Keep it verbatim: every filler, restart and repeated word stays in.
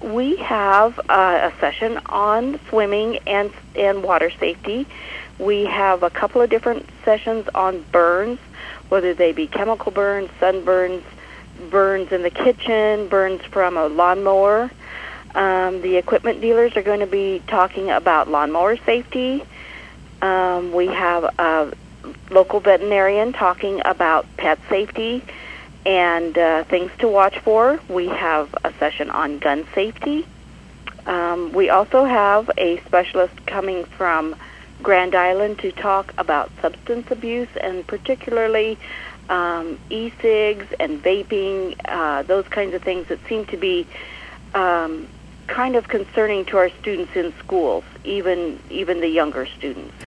we have uh, a session on swimming and and water safety. We have a couple of different sessions on burns, whether they be chemical burns, sunburns, burns in the kitchen, burns from a lawnmower. Um, the equipment dealers are going to be talking about lawnmower safety. Um, we have a local veterinarian talking about pet safety and uh, things to watch for. We have a session on gun safety. Um, we also have a specialist coming from Grand Island to talk about substance abuse and particularly um, e-cigs and vaping, uh, those kinds of things that seem to be um, kind of concerning to our students in schools, even even the younger students.